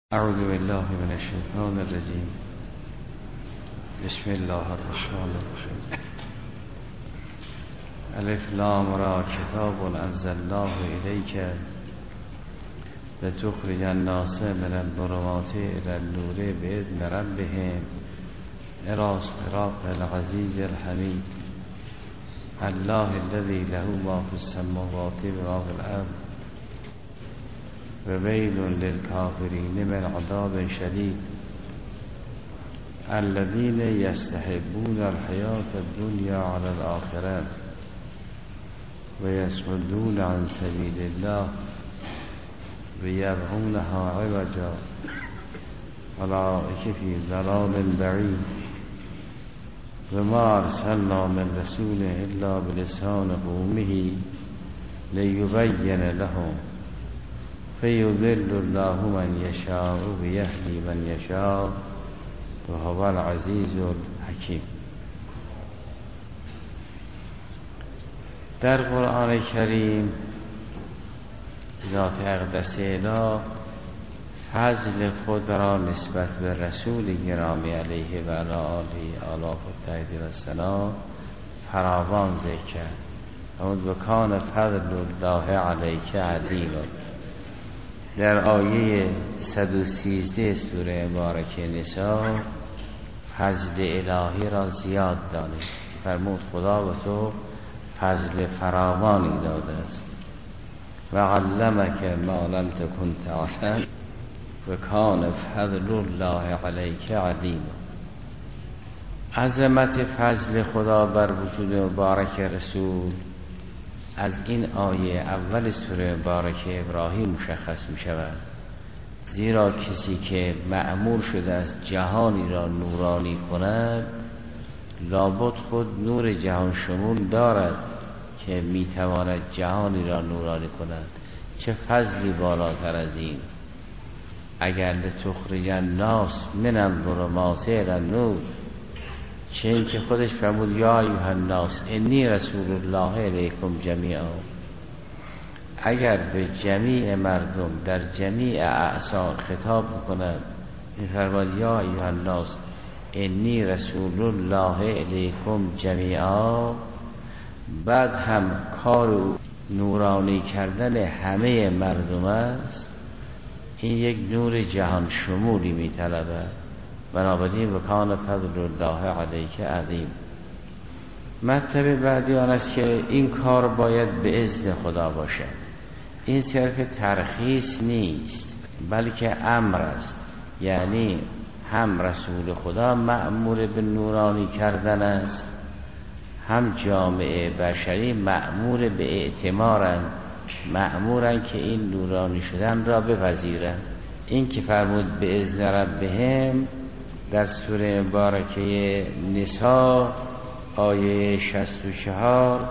اعوذ بالله من الشیطان الرجیم. بسم الله الرحمن الرحیم. الف لام را کتاب انزلناه الیک لتخرج الناس من الظلمات الی النور باذن ربهم الی صراط العزیز الحمید. الله الذی له ما فی السماوات و ما فی الارض و ویل للکافرین من عذاب شدید الذین یستحبون الحیاة الدنیا علی الآخرة و یصدون عن سبیل الله و یبغونها عوجا اولئک فی ضلال بعید و ما ارسلنا من رسول الا بلسان قومه لیبین لهم فیضل الله من یشاء و یهدی من یشاء و هو العزیز الحکیم. در قرآن کریم ذات اقدس الهی فضل خود را نسبت به رسول گرامی علیه و علی آله آلاف الطاهرین و السلام فراوان ذکر کرد. اما کان فضل الله علیک عظیما. در آیه 113 سوره مبارکه نساء فضل الهی را زیاد دانست. فرمود خدا به تو فضل فراوانی داده است. و علمک ما لم تکن تعلم و کان فضل الله علیک عظیما. عظمت فضل خدا بر وجود مبارک رسول از این آیه اول سوره مبارکه ابراهیم مشخص می شود. زیرا کسی که مأمور شده است جهانی را نورانی کند لابد خود نور جهان شمول دارد که می تواند جهانی را نورانی کند. چه فضلی بالاتر از این. اگر لتخرج الناس من الظلمات الی النور، چه این که خودش فرمود یا ایها الناس انی رسول الله الیکم جمیعا. اگر به جمیع مردم در جمیع اعصار خطاب بکند می‌فرماید یا ایها الناس انی رسول الله الیکم جمیعا، بعد هم کار نورانی کردن همه مردم است، این یک نور جهان شمولی می‌طلبد. بنابراین وکان فضل الله علیک عظیم. مطلب بعدی آن است که این کار باید به اذن خدا باشد. این صرف ترخیص نیست بلکه امر است. یعنی هم رسول خدا مأمور به نورانی کردن است، هم جامعه بشری مأمور به اعتمارند، مأمورند که این نورانی شدن را بپذیرند. این که فرمود به اذن ربهم در سوره مبارکه نساء آیه 64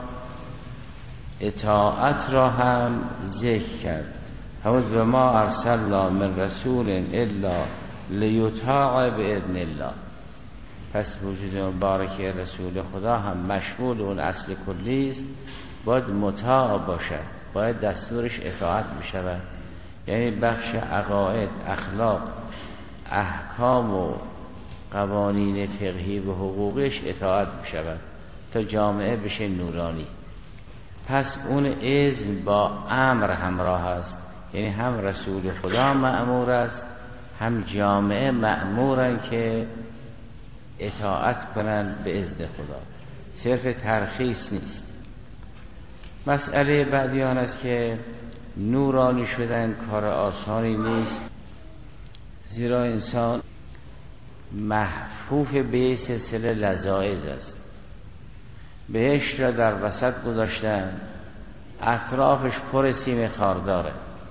اطاعت را هم ذکر کرد. همون و ما ارسلنا من رسول الا لیطاع باذن الله. پس وجود مبارکه رسول خدا هم مشمول اون اصل کلی است، باید مطاع باشد، باید دستورش اطاعت بشود. یعنی بخش عقاید، اخلاق، احکام و قوانین فقهی و حقوقش اطاعت بشود تا جامعه بشه نورانی. پس اون اذن با امر همراه است. یعنی هم رسول خدا مأمور است، هم جامعه مأمورن که اطاعت کنند به اذن خدا. صرف ترخیص نیست. مسئله بعدی آن است که نورانی شدن کار آسانی نیست، زیرا انسان محفوف به سلسله لذایذ است. بهشت را در وسط گذاشتن، اطرافش پر سیم خارداره.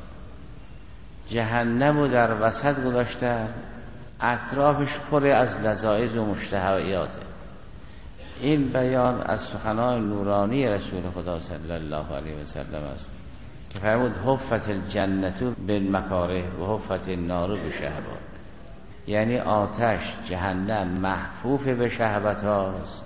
جهنم رو در وسط گذاشتن، اطرافش پر از لذایذ و مشتهیاته. این بیان از سخنان نورانی رسول خدا صلی الله علیه و سلم است که فرمود حفت الجنت بالمکاره و حفت النار بشهوات. یعنی آتش جهنم محفوف به شهوت هاست،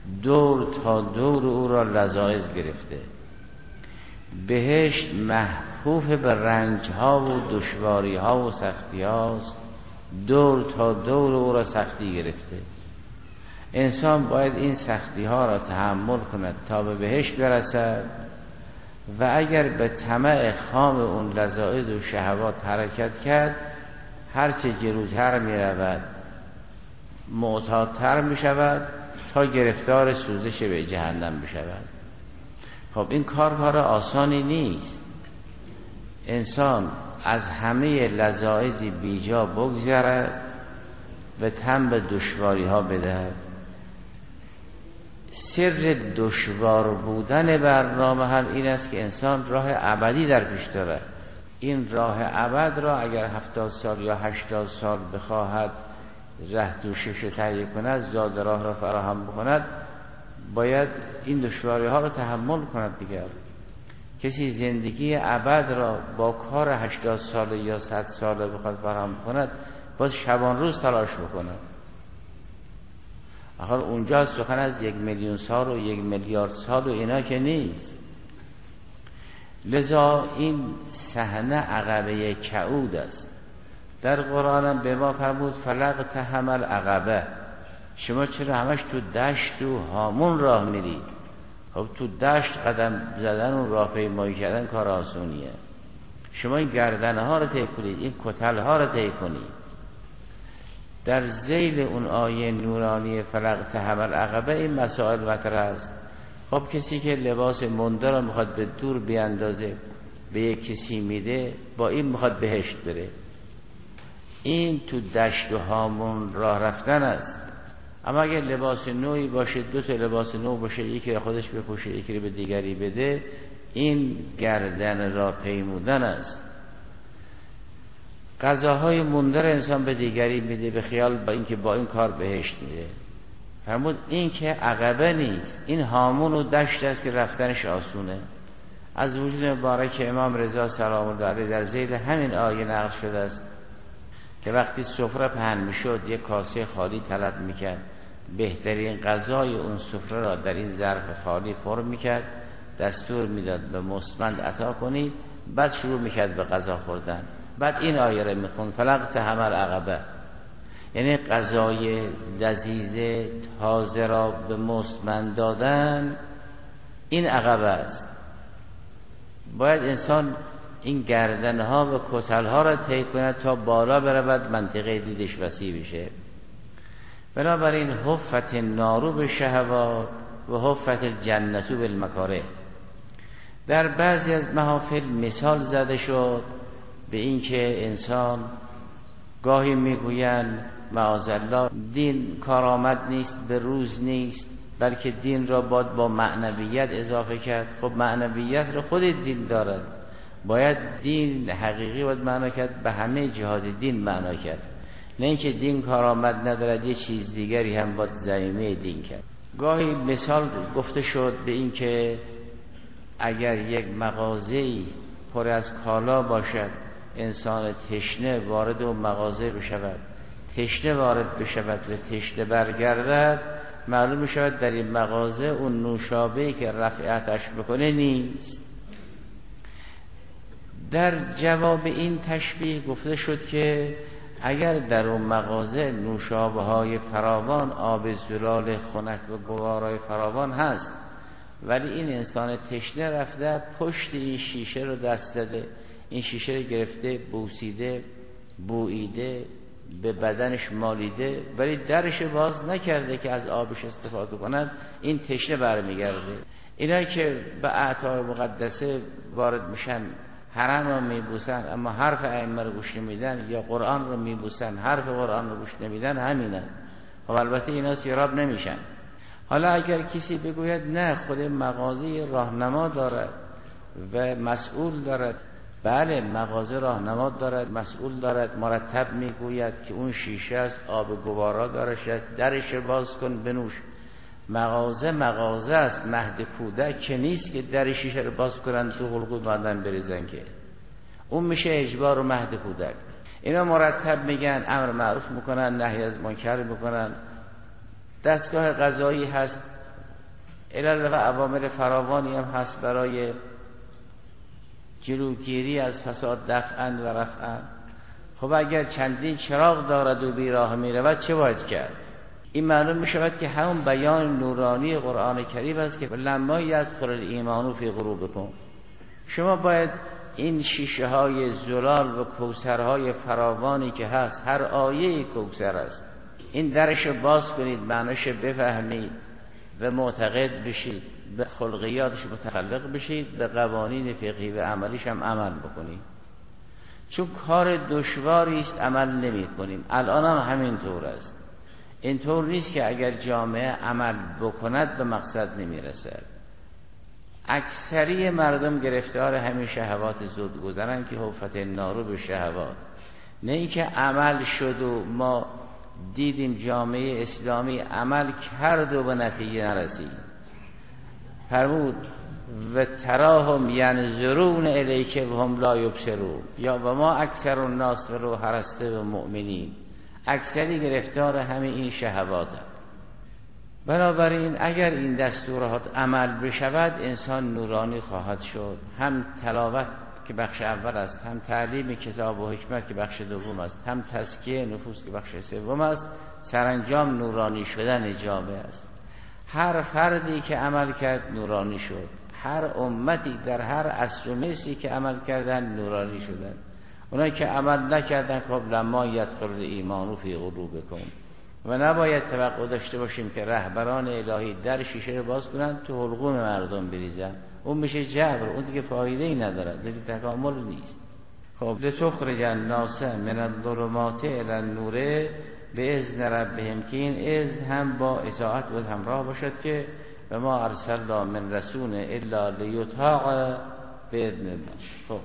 دور تا دور او را لذایذ گرفته. بهشت محفوف ملحوف به رنج ها و دشواری ها و سختی هاست، دور تا دور او را سختی گرفته. انسان باید این سختی ها را تحمل کند تا به بهشت برسد و اگر به طمع خام اون لذائذ و شهوات حرکت کرد، هرچه جلوتر می رود معتادتر می شود تا گرفتار سوزش به جهنم بشود. خب این کار آسانی نیست. انسان از همه لذائذی بیجا بگذرد و تن به دشواری ها بدهد. سر دشوار بودن برنامه هم این است که انسان راه ابدی در پیش دارد. این راه ابد را اگر 70 سال یا 80 سال بخواهد ره دوشش رو تهیه کند، زاد راه را فراهم بکند، باید این دشواری ها را تحمل کند دیگر. کسی زندگی ابد را با کار 80 ساله یا 100 ساله بخواد فراهم کند، باید شبان روز تلاش بکند. آخر اونجا سخن از 1 میلیون سال و 1 میلیارد سال و اینا که نیست. لذا این صحنه عقبه کعود است. در قرآن هم به ما فرمود فلقت حمل عقبه. شما چرا همش تو دشت و هامون راه میرید؟ خب تو دشت قدم زدن و راهپیمایی کردن کار آسونیه. شما این گردنه ها رو طی کنید، این کتل ها رو طی کنید. در ذیل اون آیه نورانی فلقت حمل عقبه این مسائل مطرح است. خب کسی که لباس منده رو میخواد به دور بیاندازه به یک کسی میده، با این میخواد بهشت بره. این تو دشت و هامون راه رفتن است. اما اگر لباس نوعی باشه، 2 تا لباس نو باشه، یکی را خودش بپوشه یکی را به دیگری بده، این گردن را پیمودن است. غذاهای مونده را انسان به دیگری میده به خیال با اینکه با این کار بهشت میده. فرمود این که عقبه نیست، این هامون و دشت است که رفتنش آسونه. از وجود مبارک امام رضا سلام الله علیه در ذیل همین آیه نقل شده است که وقتی سفره پهن میشد یک کاسه خالی طلب میکرد، بهترین غذای اون سفره را در این ظرف خالی پر میکرد، دستور میداد به مستمند عطا کنید، بعد شروع میکرد به غذا خوردن. بعد این آیه را میخوند فلقت حمل عقبه، یعنی غذای لذیذ تازه را به مستمند دادن، این عقبه است. باید انسان این گردنها و کتلها را طی کند تا بالا برود، منطقه دیدش وسیع بشه. بنابراین حفت النار بالشهوات و حفت الجنة بالمکاره. در بعضی از محافل مثال زده شد به این که انسان گاهی میگویند معاذالله دین کارآمد نیست، به روز نیست، بلکه دین را باید با معنویت اضافه کرد. خب معنویت را خود دین دارد، باید دین حقیقی باید معنا کرد، به همه جهات دین معنا کرد، نه اینکه دین کارآمد ندارد یه چیز دیگری هم باید ضمیمه دین کرد. گاهی مثال گفته شد به این که اگر یک مغازه‌ای پر از کالا باشد، انسان تشنه وارد اون مغازه بشود، تشنه وارد بشود و تشنه برگردد، معلوم شود در این مغازه اون نوشابه‌ای که رفعتش بکنه نیست. در جواب این تشبیه گفته شد که اگر در اون مغازه نوشابه های فراوان، آب زلال خنک و گوارای فراوان هست، ولی این انسان تشنه رفته پشت این شیشه رو دست داده، این شیشه رو گرفته، بوسیده، بوییده، به بدنش مالیده، ولی درش باز نکرده که از آبش استفاده کند، این تشنه برمیگرده. اینایی که به اعطای مقدسه وارد میشن، حرم رو میبوسن اما حرف ائمه رو گوش نمیدن، یا قرآن رو میبوسن حرف قرآن رو گوش نمیدن، همینن. خب البته اینا سیراب نمیشن. حالا اگر کسی بگوید نه خود مغازه راهنما دارد و مسئول دارد، بله مغازه راهنما دارد، مسئول دارد، مرتب میگوید که اون شیشه است، آب گوارا دارد، درش باز کن بنوش. مغازه است، مهد کودک که نیست که در شیشه رو باز کنن تو حلقوم بندن بریزن، که اون میشه اجبار و مهد کودک. اینا مرتب میگن، امر معروف میکنن، نهی از منکر میکنن، دستگاه قضایی هست، علل و اوامر فراوانی هم هست برای جلوگیری از فساد دفعاً و رفعاً. خب اگر چندین چراغ دارد و بیراه می رود چه باید کرد؟ این معلوم می شود که همون بیان نورانی قرآن کریم است که لما یدخل الایمان فی قلوبکم. شما باید این شیشه های زلال و کوثرهای فراوانی که هست، هر آیه کوثر است، این درش باز کنید، معناش بفهمید و معتقد بشید، به خلقیاتش متخلق بشید، به قوانین فقهی و عملیش هم عمل بکنید. چون کار دشواری است، عمل نمی کنیم. الان هم همین طور است. اینطور نیست که اگر جامعه عمل بکند به مقصد نمی رسد. اکثری مردم گرفتار همین شهوات زود گذرن که حفت النار به شهوات. نه اینکه عمل شد و ما دیدیم جامعه اسلامی عمل کرد و به نتیجه نرسید. فرمود و تراهم ینظرون الیک و هم لا یبصرون، یا و ما اکثر الناس ولو حرصت بالمؤمنین. اکثری گرفتار همین این شهوات هست. بنابراین اگر این دستورات عمل بشود انسان نورانی خواهد شد. هم تلاوت که بخش اول است، هم تعلیم کتاب و حکمت که بخش دوم است، هم تزکیه نفوس که بخش سوم است. سرانجام نورانی شدن جامعه است. هر فردی که عمل کرد نورانی شد. هر امتی در هر عصر و مصری که عمل کردن نورانی شدن. اونایی که عمل نکردن خب لما یدخل الایمان فی قلوبکم. و نباید توقع داشته باشیم که رهبران الهی در شیشه رو باز کنن تو حلقوم مردم بریزن. اون میشه جبر، اون دیگه فایده ای نداره، دیگه تکامل نیست. خب لتخرج الناس من الظلمات الی النور باذن ربهم، که این اذن هم با اطاعت و همراه باشد که و ما ارسلنا من رسول الا لیطاع باذن الله. خب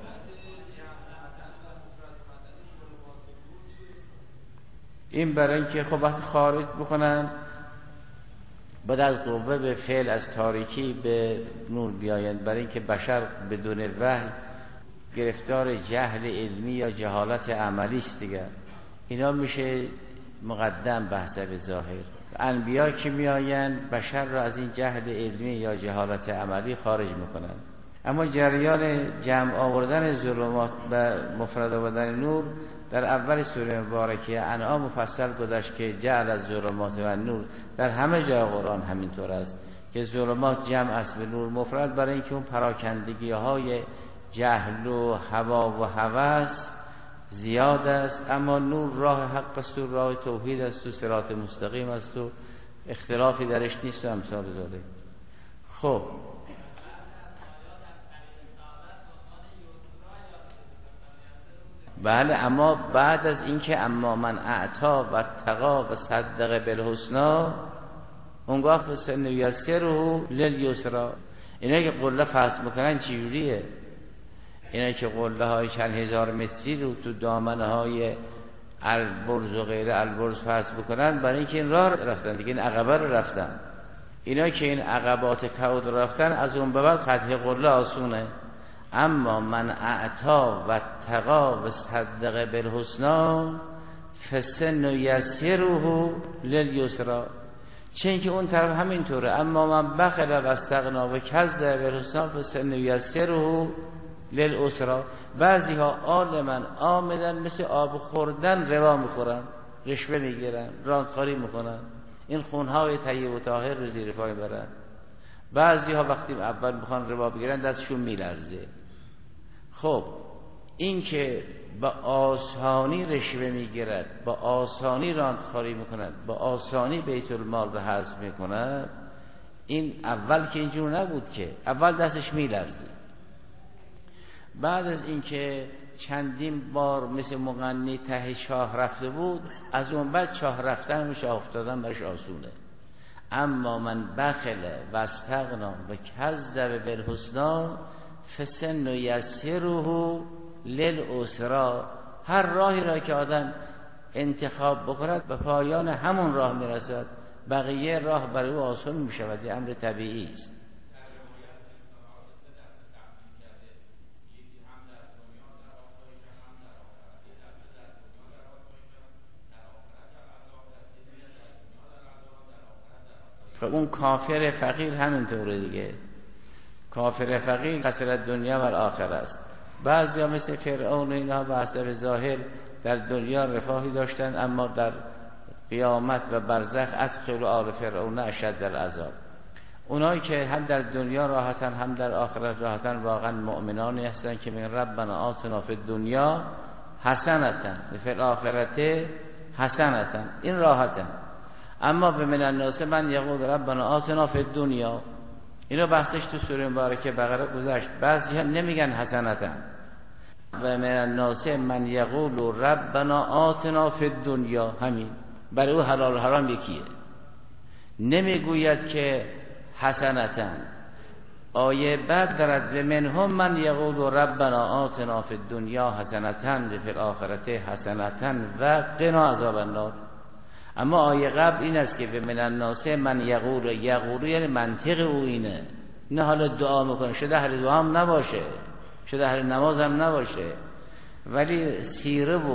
این برای اینکه خب وقت خارج بکنن بعد از قوه به فعل، از تاریکی به نور بیایند، برای اینکه بشر بدون وحی گرفتار جهل علمی یا جهالت عملی است دیگه. اینا میشه مقدم بحث به ظاهر. انبیا که میآیند بشر را از این جهل علمی یا جهالت عملی خارج میکنند. اما جریان جمع آوردن ظلمات و مفرد آوردن نور در اول سوره مبارکه انعام مفصل گذشت که جعل از ظلمات و نور. در همه جای قرآن همینطور است که ظلمات جمع است به نور مفرد، برای اینکه اون پراکندگی های جهل و هوا و هوس زیاد است. اما نور راه حق است و راه توحید است و صراط مستقیم است و اختلافی درش نیست و امثال ذالک. خب بله، اما بعد از اینکه اما من اعطا و اتقا و صدق بالحسنی اونگاه فسن یسره للیسرا. اینا که قله فحص میکنن چجوریه؟ اینا که قله های چند هزار متری رو تو دامنه های البرز و غیر البرز فحص بکنن، برای اینکه این راه رفتن دیگه، این عقبه رو رفتن. اینا که این عقبات کود رو رفتن، از اون به بعد فتح قله آسونه. اما من اعطا و اتقا و صدق بالحسنی فسن یسره للیسرا. چون که اون طرف همینطوره. اما من بخل و استغنا و کذب بالحسنی فسن یسره للعسرا. بعضی ها عالمن آمدن مثل آب خوردن روا میخورن، رشوه میگیرن، راندخاری میکنن، این خونهای طیب و طاهر رو زیر پای برن. بعضی ها وقتی اول میخوان روا بگیرن دستشون میلرزه. خب این که با آسانی رشوه میگیرد، با آسانی راندخاری میکند، با آسانی بیت المال رو حذف میکند، این اول که اینجور نبود که اول دستش میلرزه. بعد از اینکه چندین بار مثل مغنی ته چاه رفته بود، از اون بعد چاه رفتن و چاه افتادن برش آسونه. اما من بخل و استغنا و کذب بالحسنی فسن یسره للعسرا. هر راهی را که آدم انتخاب بکند به پایان همون راه میرسد، بقیه راه برای او آسان میشود. این امر طبیعی است. اون کافر فقیر همینطوره دیگه. کافر فقیر خسر دنیا و آخرت است. بعضیا مثل فرعون و اینا به حسب ظاهر در دنیا رفاهی داشتن، اما در قیامت و برزخ ادخلوا آل فرعون اشد العذاب. اونایی که هم در دنیا راحتن هم در آخرت راحتن واقعا مؤمنانی هستن که میگن ربنا آتنا فی الدنیا حسنة فی الاخرة حسنة، این راحتن. اما به من الناس من یقول ربنا آتنا فی الدنیا، اینو وقتش تو سوره مبارکه بقره گذشت. بعضی هم نمیگن حسنة. و من الناس من یقول ربنا آتنا فی الدنیا، همین برای او حلال و حرام یکیه، نمیگوید که حسنة. آیه بعد دارد و منهم من یقول ربنا آتنا فی الدنیا حسنة فی الاخرة حسنة و قنا عذاب النار. اما آیه قبل این است که به من الناس من یقول یعنی منطق او اینه، نه حالا دعا میکنه، شده اهل دعا هم نباشه، شده اهل نماز هم نباشه، ولی سیره و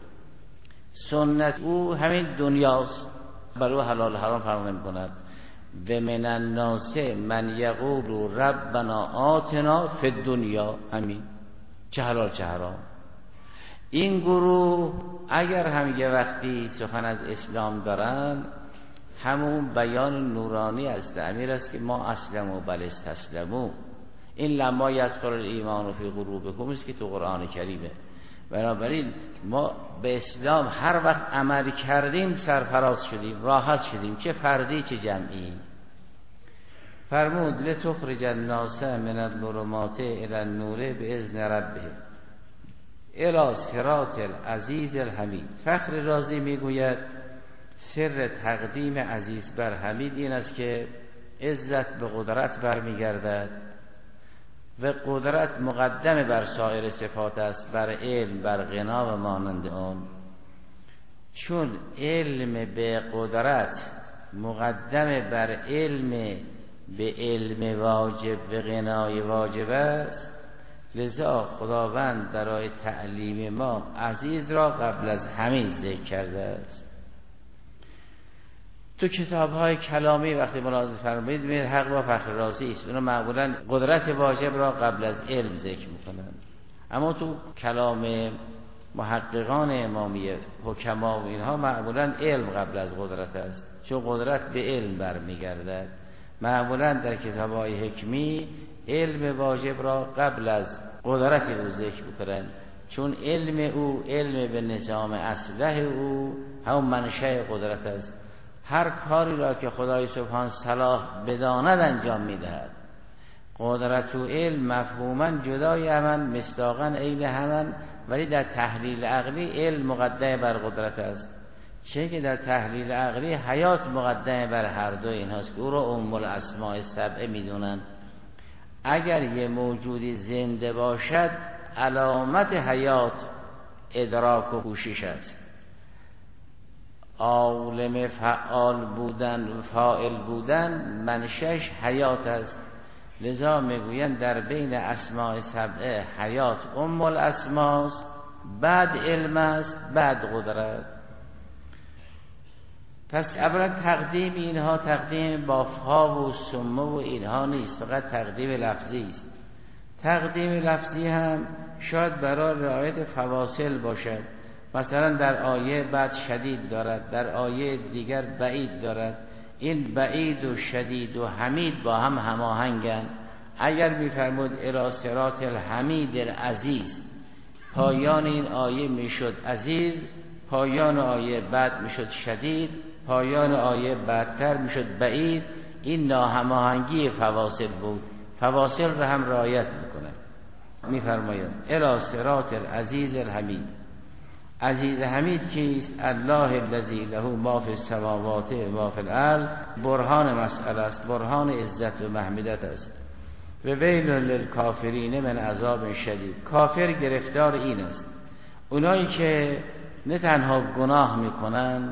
سنت او همین دنیاست، برای حلال حرام فرق نمی‌کند. و من الناس من یقول ربنا آتنا فی الدنیا، همین چه حلال چه حرام. این گروه اگر هم یه وقتی سخن از اسلام دارن، همون بیان نورانی از تعمیر است که ما اسلموا بل استسلموا، این لما یدخل الایمان فی قلوبکم است که تو قرآن کریمه. بنابراین ما به اسلام هر وقت عمل کردیم سرفراز شدیم، راحت شدیم، چه فردی چه جمعی. فرمود لتخرج الناس من الظلمات الی النور باذن ربهم الی صراط العزیز الحمید. فخر رازی میگوید سر تقدیم عزیز بر حمید این است که عزت به قدرت برمیگردد و قدرت مقدم بر سایر صفات است، بر علم، بر غنا و مانند آن. چون علم به قدرت مقدم بر علم به علم واجب و غنای واجب است، لذا خداوند برای تعلیم ما عزیز را قبل از همین ذکر کرده است. تو کتاب‌های کلامی وقتی ملاحظه فرمایید می‌بینید حق با فخر رازی است، اونا معمولاً قدرت واجب را قبل از علم ذکر می‌کنند. اما تو کلام محققان امامیه، حکما و اینها معمولاً علم قبل از قدرت است، چون قدرت به علم برمیگردد. معمولاً در کتاب‌های حکمی علم واجب را قبل از قدرت او ذکر می‌کنند، چون علم او علم به نظام اصلح او همون منشأ قدرت است. هر کاری را که خدای سبحان صلاح بداند انجام می‌دهد. قدرت و علم مفهوماً جدای همن، مصداقاً عین همن، ولی در تحلیل عقلی علم مقدم بر قدرت است، چه که در تحلیل عقلی حیات مقدم بر هر دو اینهاست که او را ام الاسماء السبعه میدونن. اگر یه موجودی زنده باشد علامت حیات ادراک و کوشش است. عالم فعال بودن و فاعل بودن منشأش حیات است. لذا میگویند در بین اسماء سبعه حیات ام الاسماء است، بعد علم است، بعد قدرت. پس اولا تقدیم اینها تقدیم بافها و سمه و اینها نیست، فقط تقدیم لفظی است. تقدیم لفظی هم شاید برای رعایت فواصل باشد، مثلا در آیه بعد شدید دارد، در آیه دیگر بعید دارد. این بعید و شدید و حمید با هم هماهنگند. اگر می‌فرمود الی صراط الحمید العزیز، پایان این آیه میشد عزیز، پایان آیه بعد میشد شدید، پایان آیه بعدتر میشد بعید. این ناهماهنگی فواصل بود، فواصل را هم رعایت میکنه. میفرماید الی صراط العزیز الحمید. عزیز حمید کیست؟ الله الذی له ما فی السماوات و ما فی الارض. برهان مسئله است، برهان عزت و محمدت است. و ویل للکافرین من عذاب شدید. کافر گرفتار این است، اونایی که نه تنها گناه میکنن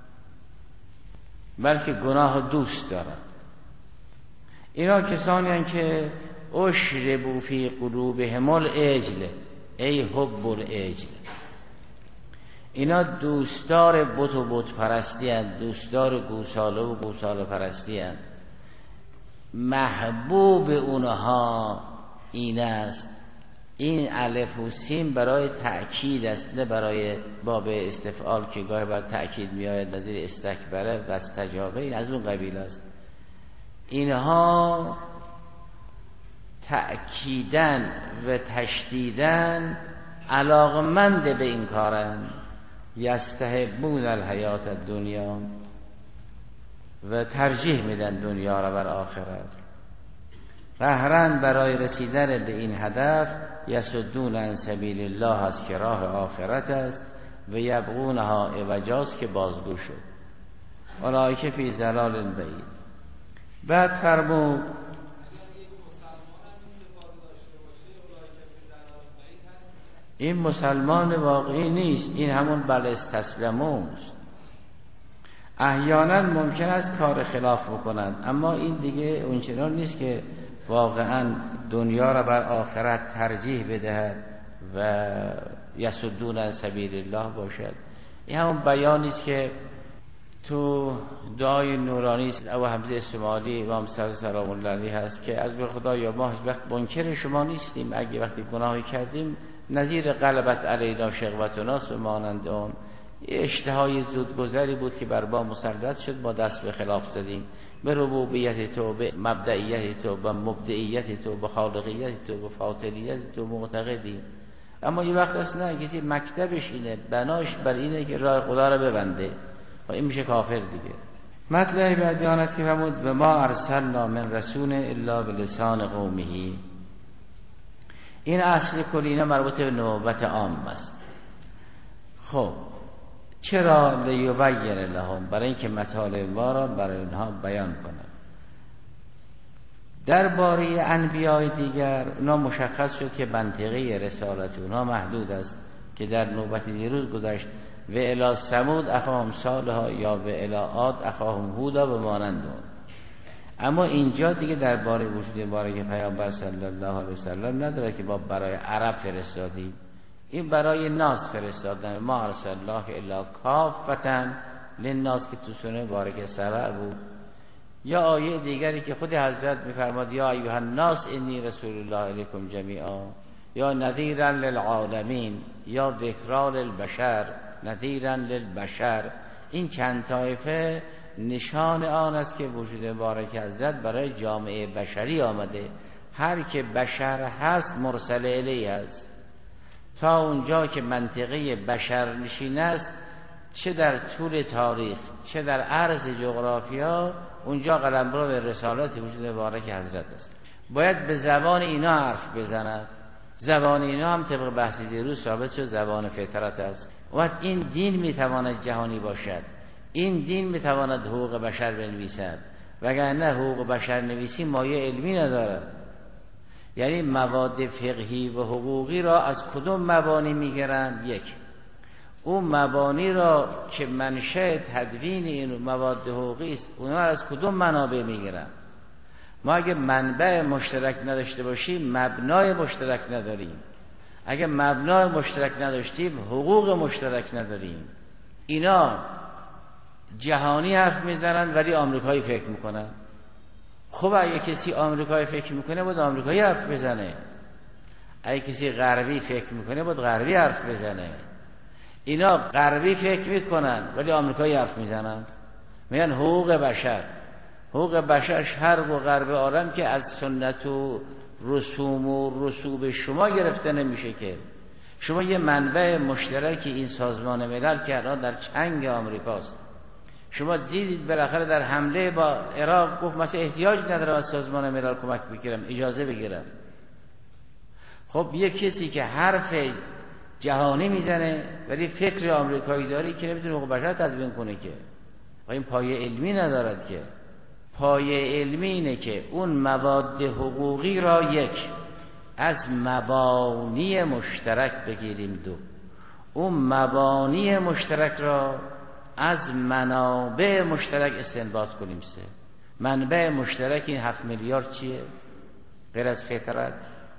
بلکه گناه دوست دارن. اینا کسانی هستند که اشربوا فی قلوبهم العجل ای حب العجل. اینا دوستدار بت و بت پرستی هستند، دوستدار گوساله و گوساله پرستی هستند. محبوب اونها این است این الف و سین برای تأکید است، نه برای باب استفعال که گاهی بر تأکید میآید، نظیر استکبره و استجابه، این از اون قبیل است. اینها تأکیدن و تشدیدن علاقمند به این کارند. یستحبون الحیات الدنیا، و ترجیح میدن دنیا را بر آخرت. قهرن برای رسیدن به این هدف یصدون عن سبیل الله است که راه آخرت است، و یبغونها عوجاست که بازگو شد. اولئک فی ضلال بعید. بعد فرمود این مسلمان واقعی نیست، این همون بل استسلموا است. احیانا ممکن است کار خلاف بکنند، اما این دیگه اونچنان نیست که واقعا دنیا را بر آخرت ترجیح بدهد و یصدون عن سبیل الله باشد. این همون بیانی است که تو دعای نورانی است ابو حمزه اسماعیلی امام صادق سلام الله علیه هست که از به خدا یا ما هیچ وقت منکر شما نیستیم، اگه وقتی گناهی کردیم نظیر غلبت علینا شقوتنا و مانند اون اشتهای زودگذری بود که بر ما مسلط شد، ما دست به خلاف زدیم، به ربوبیت تو، به مبدئیت تو، به مبدئیت تو، به خالقیت تو، به فاطریت تو معتقدیم. اما یه وقت است نه، کسی مکتبش اینه، بناش بر اینه که راه خدا را ببنده و این میشه کافر دیگه. مطلع بعدی آن است که فرمود و ما ارسلنا من رسول الا بلسان قومه. این اصل کلی مربوط به نبوت عام است. خب چرا؟ لیبین لهم، برای اینکه مطالب ما را برای اونها بیان کنند. درباره انبیاء دیگر اونا مشخص شد که منطقه رسالت اونها محدود است که در نوبت دیروز گذشت و الی ثمود اخاهم صالحا یا و الی عاد اخاهم هودا به مانند اون. اما اینجا دیگه درباره وجود مبارک پیامبر صلی الله علیه وسلم نداره که ما برای عرب فرستادیم، این برای ناس فرستادن. ما ارسل الله الا کافة للناس که تو سوره مبارکه سبع بود. یا آیه دیگری که خود حضرت میفرماد یا ایها الناس انی رسول الله الیکم جمیعا، یا نذیرا للعالمین، یا ذکرا للبشر، نذیرا للبشر. این چند طایفه نشان آن است که وجود مبارک حضرت برای جامعه بشری آمده. هر که بشر هست مرسل الیه است. تا اونجا که منطقه بشر نشین است، چه در طول تاریخ چه در عرض جغرافیا، اونجا قلمرو به رسالت وجود مبارک حضرت است. باید به زبان اینا حرف بزند. زبان اینا هم طبق بحث دیروز ثابت شد زبان فطرت است. و این دین میتواند جهانی باشد، این دین میتواند حقوق بشر بنویسد، وگرنه حقوق بشر نویسی مایه علمی ندارد. یعنی مواد فقهی و حقوقی را از کدوم مبانی میگیرند؟ یک، اون مبانی را که منشأ تدوین این مواد حقوقی است، اونا از کدوم منابع میگیرند؟ ما اگه منبع مشترک نداشته باشیم مبنای مشترک نداریم، اگه مبنای مشترک نداشتیم حقوق مشترک نداریم. اینا جهانی حرف میزنن ولی آمریکایی فکر میکنن. خب اگه کسی آمریکایی فکر میکنه باید آمریکایی حرف بزنه، اگه کسی غربی فکر میکنه باید غربی حرف بزنه. اینا غربی فکر میکنن ولی آمریکایی حرف میزنن، میگن حقوق بشر. حقوق بشر شرق و غرب عالم که از سنت و رسوم و رسوب شما گرفته نمیشه که. شما یه منبع مشترکی این سازمان ملل که الان در چنگ آمریکاست، شما دیدید بالاخره در حمله با عراق گفت مثلا احتیاج ندارم از سازمان ملل کمک بگیرم، اجازه بگیرم. خب یه کسی که حرف جهانی میزنه ولی فکر آمریکایی داری که نمیتونه حقوق بشر تدوین کنه که، و این پایه علمی ندارد که. پایه علمی اینه که اون مواد حقوقی را یک از مبانی مشترک بگیریم، دو اون مبانی مشترک را از منابع مشترک استنباط کنیم، سه منبع مشترک این 7 میلیارد چیه غیر از فطرت؟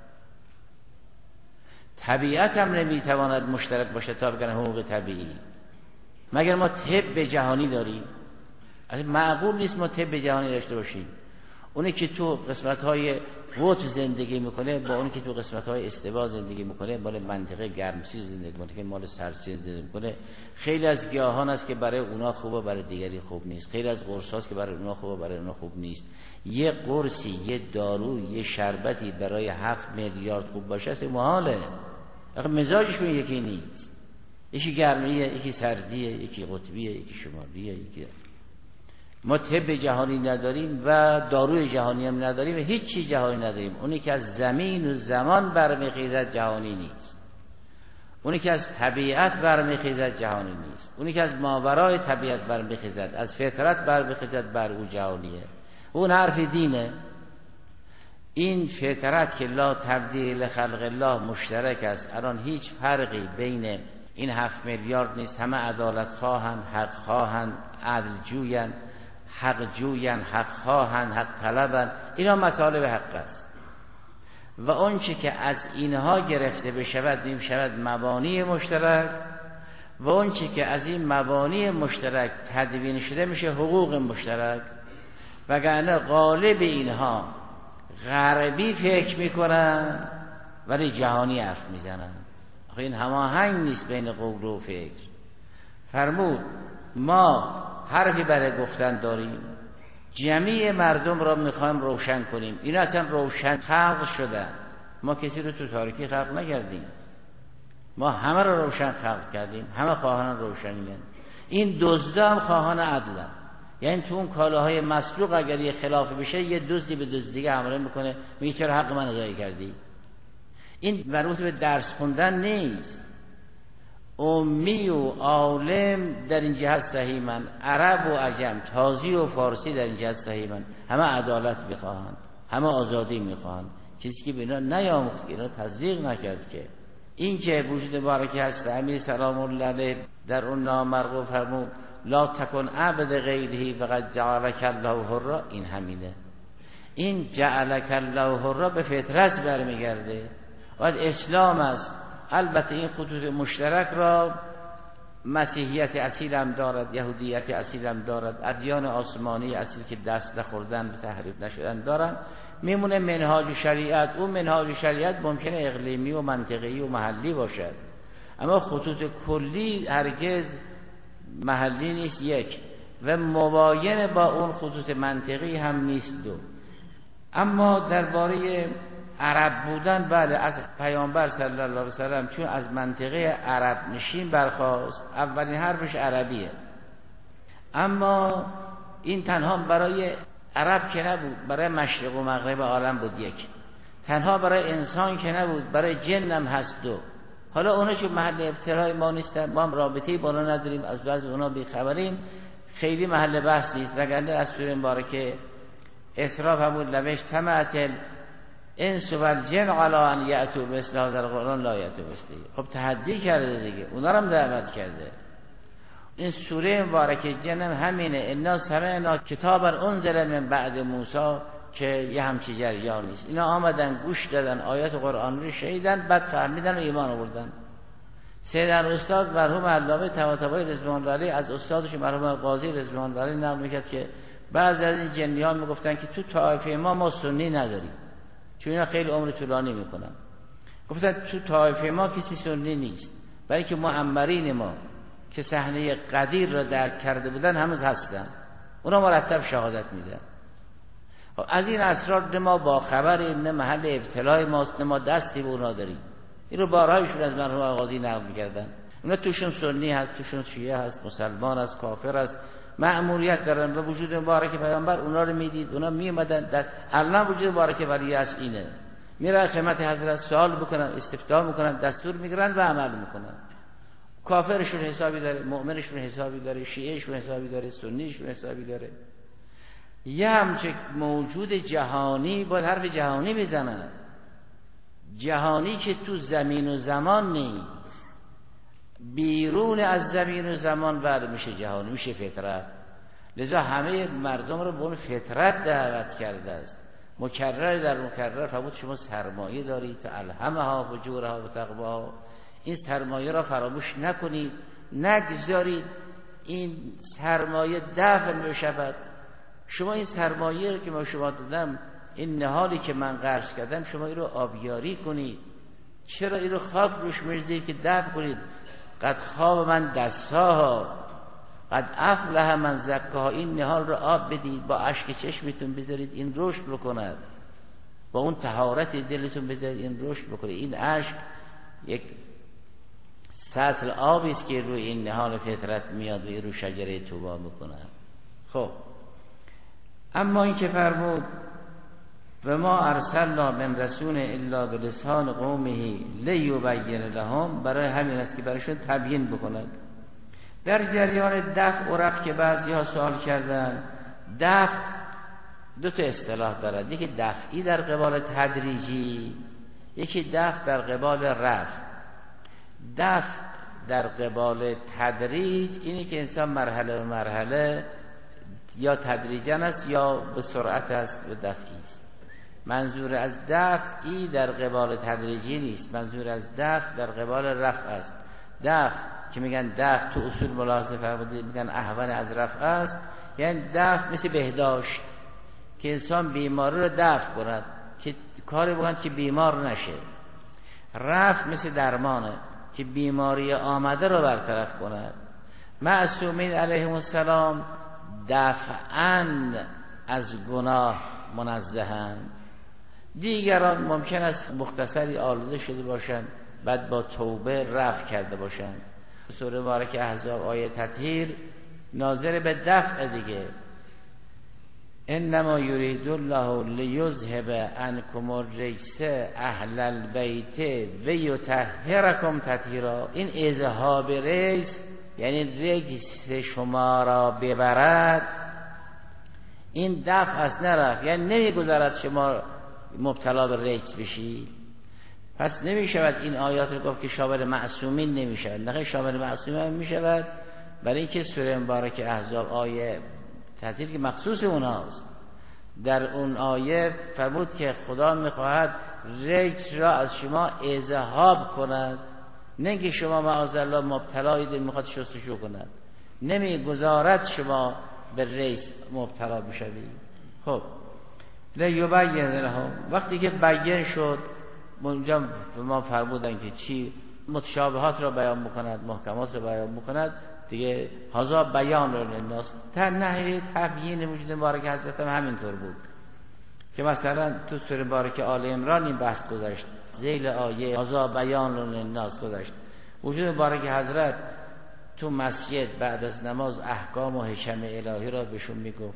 طبیعت هم نمیتواند مشترک باشه تا بگن حقوق طبیعی، مگر ما طب جهانی داریم؟ اصلا معقول نیست ما طب جهانی داشته باشیم. اونی که تو قسمت‌های قطب زندگی میکنه با اونی که تو قسمت‌های استوا زندگی میکنه، مال منطقه گرمسیر زندگی میکنه، مال سردسیر زندگی میکنه، خیلی از گیاهان است که برای اونا خوبه برای دیگری خوب نیست، خیلی از قرص هاست که برای اونا خوبه برای اونا خوب نیست. یه قرصی، یه دارو، یه شربتی برای 7 میلیارد خوب باشه است محاله. آخه مزاجشون یکی نیست، یکی گرمیه، یکی سردیه، یکی قطبیه، یکی شمالیه، یکی. ما طب جهانی نداریم و داروی جهانی هم نداریم و هیچ چی جهانی نداریم. اونی که از زمین و زمان برمیخیزد جهانی نیست، اونی که از طبیعت برمیخیزد جهانی نیست، اونی که از ماورای طبیعت برمیخیزد، از فطرت برمیخیزد، بر او جهانیه. اون حرف دینه. این فطرت که لا تبدیل خلق الله مشترک است. الان هیچ فرقی بین این 7 میلیارد نیست. همه عدالت خواهند، حق خواهند، عدل جویند، حق جویند، حق خواهند، حق طلبند. اینا مطالب حق است و اون چه که از اینها گرفته بشود می شود مبانی مشترک و اون چه که از این مبانی مشترک تدوین شده میشه حقوق مشترک. وگرنه غالب اینها غربی فکر میکنن ولی جهانی حرف میزنن. آخه این هماهنگ نیست بین قول و فکر. فرمود ما حرفی برای گفتن داریم، جمعی مردم را میخوایم روشن کنیم. اینا اصلا روشن خلق شدن، ما کسی رو تو تاریکی خلق نکردیم، ما همه رو روشن خلق کردیم، همه خواهان روشنیه. این دزدا هم خواهان عدلن، یعنی تو اون کالاهای مسلوق اگر یه خلاف بشه یه دزدی به دزد دیگه حمله میکنه، میگه چرا حق من ضایع کردی. این مربوط به درس خوندن نیست. امی و عالم در این جهت صحیحن، عرب و عجم، تازی و فارسی در این جهت صحیحن. همه عدالت میخواهند، همه آزادی میخواهند. کسی که به اینا نیاموخت، اینا تزریق نکرد که این که وجود مبارکی هست. امیر سلام الله علیه در اون نامرغوب فرمود لا تکن عبد غیره فقد جعلک الله حرا. این همینه. این جعلک الله حرا به فطرت برمیگرده و اسلام است. البته این خطوط مشترک را مسیحیت اصیل هم دارد، یهودیت اصیل هم دارد، ادیان آسمانی اصیل که دست نخوردن به تحریف نشدن دارن. میمونه منهاج شریعت. اون منهاج شریعت ممکنه اقلیمی و منطقه‌ای و محلی باشد، اما خطوط کلی هرگز محلی نیست یک، و مباین با اون خطوط منطقی هم نیست دو. اما درباره عرب بودن، بله، از پیامبر صلی الله علیه و سلم چون از منطقه عرب نشین برخاست، اولین حرفش عربیه. اما این تنها برای عرب که نبود، برای مشرق و مغرب عالم بود یک. تنها برای انسان که نبود، برای جن هم هست دو. حالا اونا چون محل ابتلای ما نیستن، ما هم رابطه‌ای با اونا نداریم، از بعض اونا بی‌خبریم، خیلی محل بحث نیست. وگرنه از سوره مبارکه اسراء فرمود لوش تمت انس و الجن علی ان یأتوا بمثل هذا القرآن لا یأتوا بمثله. خب تحدی کرده دیگه، اونا رو هم دعوت کرده. این سوره مبارکه جن هم همینه. انا سمعنا کتابا انزل من بعد موسی، که یه همچی جریان نیست. اینا آمدن گوش دادن آیات قرآن رو شنیدن، بعد فهمیدن و ایمان آوردن. سیدن استاد مرحوم علامه طباطبایی رضوان الله علیه از استادش مرحوم قاضی رضوان الله علیه نقل میکرد که بعضی از این جنیان میگفتن که تو طایفه ما سنی نداریم، چون اینا خیلی عمر طولانی میکنن. گفتن تو طایفه ما کسی سنی نیست، برای که معمرین ما که صحنه قدیر را درک کرده بودن هنوز هستن، اونا مرتب شهادت میدن. از این اسرار نه ما با خبریم، نه محل ابتلای ماست، نه ما دستی به اونا داریم. این رو بارهایشون از مرحوم قاضی نقل میکردن. اونا توشون سنی هست، توشون شیعه هست، مسلمان هست، کافر هست، مأموریت دارن و وجود مبارک پیامبر اونا رو میدید. اونا میومدن در الان وجود مبارک ولی است اینه، میرن خدمت حضرت سوال بکنن، استفتاء میکنن، دستور میگیرن و عمل میکنن. کافرشون حسابی داره، مؤمنشون حسابی داره، شیعهشون حسابی داره، سنیشون حسابی داره. یه همچه موجود جهانی باید حرف جهانی بزنن، جهانی که تو زمین و زمان نیست، بیرون از زمین و زمان بعد میشه جهانی، میشه فطرت. لذا همه مردم رو به اون فطرت دعوت کرده است. مکرر در مکرر فرمود شما سرمایه دارید تا الهمها فجورها و تقواها. این سرمایه را فراموش نکنید، نگذارید این سرمایه دفن بشود. شما این سرمایه رو که ما شما دادم، این نهالی که من قرض کردم، شما این رو آبیاری کنید. چرا این رو خاک روش می‌ریزید که دفع کنید؟ قد خواب من دستها، قد افلح من زکاها. این نهال رو آب بدید، با اشک چشمتون بذارید این رشد بکند، با اون طهارت دلتون بذارید این رشد بکنه. این اشک یک سطل آبی است که روی این نهال فطرت میاد و این رو شجره توبه میکنه. خب اما این که فرمود و ما ارسلنا من رسول الا بلسان قومه لیبین لهم، برای همین است که برایشون تبیین بکند. در جریان دفع و رفع که بعضی ها سوال کردن، دفع دو تا اصطلاح دارد، یکی دفعی در قبال تدریجی، یکی دفع در قبال رفع. دفع در قبال تدریج اینی که انسان مرحله به مرحله یا تدریجا است یا به سرعت است و دفعی است. منظور از دفعی در قبال تدریجی نیست، منظور از دفع در قبال رفع است. دفع که میگن دفع تو اصول ملاحظه فرمودید میگن احوال از رفع است، یعنی دفع مثل بهداشت که انسان بیماری رو دفع کند، که کاری بکند که بیمار نشه. رفع مثل درمانه که بیماری آمده رو برطرف کند. معصومین علیهم السلام دفعاً از گناه منزهند. دیگران ممکن است مختصری آلوده شده باشند بعد با توبه رفع کرده باشند. سوره مبارکه احزاب آیه تطهیر ناظر به دفع دیگه. انما یرید الله لیذهب عنکم الرجس اهل البیت و یطهرکم تطهیرا. این اذهاب رجس یعنی رجس شما را ببرد، این دفع است نرفت، یعنی نمیگذارد شما مبتلا به رجس بشی. پس نمیشود این آیات رو گفت که شامل معصومین نمیشود، نه شامل معصومین میشود، برای اینکه سوره مبارکه احزاب آیه تطهیر که مخصوص اونهاست. در اون آیه فرمود که خدا میخواهد رجس را از شما اذهاب کند، نه که شما معاذالله مبتلایید میخواد شستشو کند، نمیگذارد شما به رجس مبتلا بشوید. خب لیبین لهم، وقتی که بیان شد اونجا ما فرمودن که چی متشابهات را بیان بکند، محکمات را بیان بکند دیگه. هذا بیان للناس، در نحوه تبیین وجود مبارک حضرت هم همینطور بود که مثلا تو سوره مبارکه آل عمران این بحث گذاشت، ذیل آیه هذا بیان للناس گذاشت. وجود مبارک حضرت تو مسجد بعد از نماز احکام و حکم الهی را بهشون میگفت،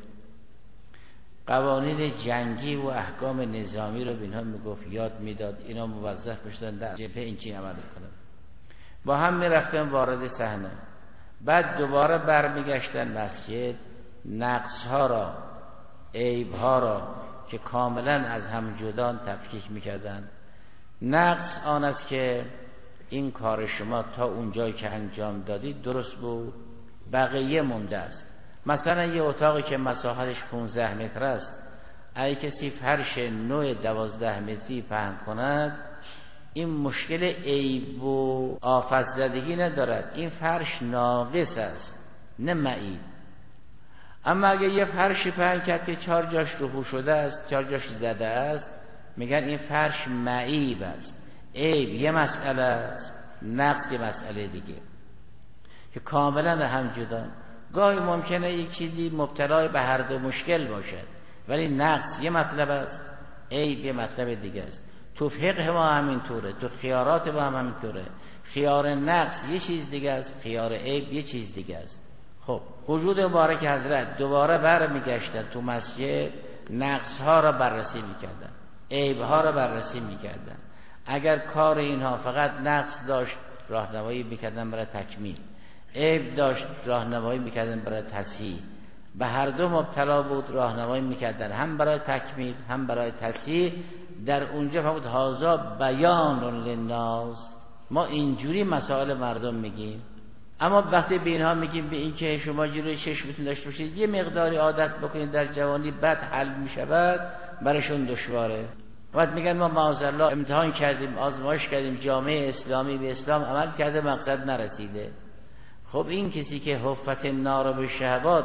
قوانین جنگی و احکام نظامی رو به اینها میگفت، یاد میداد، اینا موظف بشدن در جبهه این چی عمل کنن. با هم میرفتن وارد صحنه، بعد دوباره برمیگشتن مسجد، نقص ها را، عیب ها را که کاملا از هم جدان تفکیک میکردن. نقص آن است که این کار شما تا اونجایی که انجام دادید درست بود، بقیه مونده است. مثلا یه اتاقی که مساحتش 15 متر است، اگه کسی فرش نوع 12 متری پهن کند، این مشکل عیب و آفت زدگی ندارد، این فرش ناقص است نه معیب. اما اگه یه فرشی پهن کرد که 4 جاش رفو شده است، 4 جاش زده است، میگن این فرش معیب است. عیب یه مسئله است، نقص یه مسئله دیگه که کاملا هم جدا. گاهی ممکنه یک چیزی مبتلای به هر دو مشکل باشد، ولی نقص یه مطلب است، عیب یه مطلب دیگه است. تو فقه ما همینطوره، تو خیارات ما هم همینطوره. خیار نقص یه چیز دیگه است، خیار عیب یه چیز دیگه است. خب وجود مبارک حضرت دوباره برمیگشتن تو مسجد، نقص ها را بررسی میکردن، عیب ها را بررسی میکردن. اگر کار اینها فقط نقص داشت راهنمایی میکردن برای تکمیل، عیب داشت راهنمایی میکردن برای تصحیح. به هر دو مبتلا بود راهنمایی میکردن، هم برای تکمیل هم برای تصحیح. در اونجا فرمود هذا بیان للناس، ما اینجوری مسائل مردم میگیم. اما وقتی به اینها میگیم به این که شما جلوی چشمتون داشته باشید، یه مقداری عادت بکنید در جوانی، بعد حل میشود، برایشون دشواره. وقت میگن ما معاذالله امتحان کردیم، آزمایش کردیم، جامعه اسلامی به اسلام عمل کرده، مقصد نرسیده. خب این کسی که حفت النار به شهوات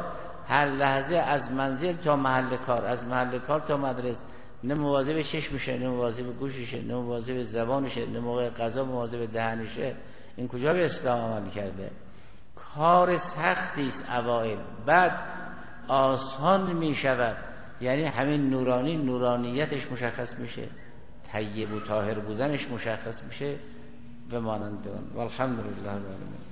هر لحظه از منزل تا محل کار، از محل کار تا مدرسه، نه مواظب چشمشه، نه مواظب گوششه، نه مواظب زبانشه، نه موقع غذا مواظب دهنشه. این کجا به اسلام عمل کرده؟ کار سختی است اوائل، بعد آسان می شود. یعنی همین نورانیتش مشخص میشه، طیب و طاهر بودنش مشخص میشه. به مانند اون. والحمدلله رب العالمین.